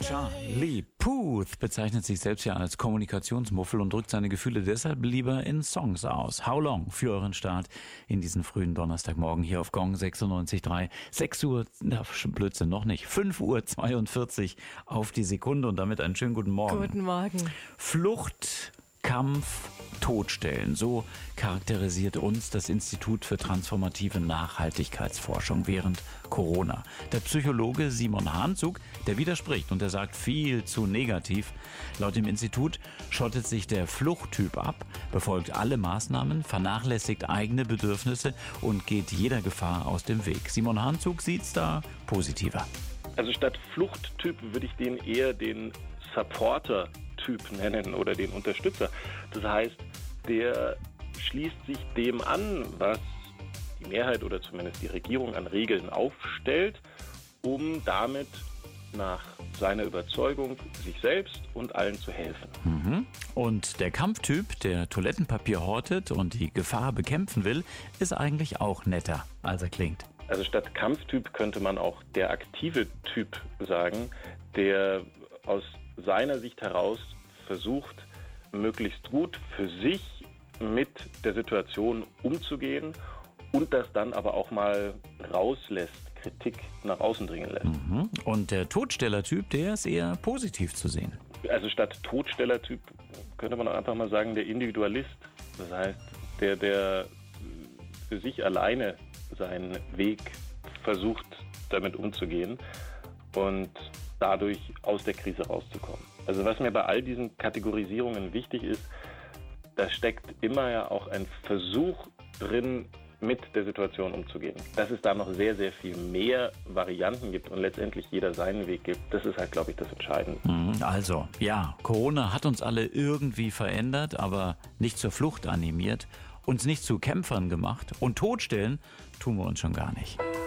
Charlie Puth bezeichnet sich selbst ja als Kommunikationsmuffel und drückt seine Gefühle deshalb lieber in Songs aus. How Long für euren Start in diesen frühen Donnerstagmorgen hier auf Gong 96.3. 6 Uhr, Blödsinn, noch nicht, 5:42 Uhr auf die Sekunde und damit einen schönen guten Morgen. Guten Morgen. Flucht, Kampf, Todstellen. So charakterisiert uns das Institut für transformative Nachhaltigkeitsforschung während Corona. Der Psychologe Simon Hahnzug, der widerspricht und der sagt viel zu negativ. Laut dem Institut schottet sich der Fluchttyp ab, befolgt alle Maßnahmen, vernachlässigt eigene Bedürfnisse und geht jeder Gefahr aus dem Weg. Simon Hahnzug sieht's da positiver. Also statt Fluchttyp würde ich den eher den Supporter Typ nennen oder den Unterstützer. Das heißt, der schließt sich dem an, was die Mehrheit oder zumindest die Regierung an Regeln aufstellt, um damit nach seiner Überzeugung sich selbst und allen zu helfen. Und der Kampftyp, der Toilettenpapier hortet und die Gefahr bekämpfen will, ist eigentlich auch netter, als er klingt. Also statt Kampftyp könnte man auch der aktive Typ sagen, der aus seiner Sicht heraus versucht, möglichst gut für sich mit der Situation umzugehen und das dann aber auch mal rauslässt, Kritik nach außen dringen lässt. Und der Todstellertyp, der ist eher positiv zu sehen. Also statt Todstellertyp könnte man auch einfach mal sagen, der Individualist. Das heißt, der für sich alleine seinen Weg versucht, damit umzugehen und dadurch aus der Krise rauszukommen. Also was mir bei all diesen Kategorisierungen wichtig ist, da steckt immer ja auch ein Versuch drin, mit der Situation umzugehen. Dass es da noch sehr, sehr viel mehr Varianten gibt und letztendlich jeder seinen Weg gibt, das ist halt, glaube ich, das Entscheidende. Also, ja, Corona hat uns alle irgendwie verändert, aber nicht zur Flucht animiert, uns nicht zu Kämpfern gemacht und totstellen tun wir uns schon gar nicht.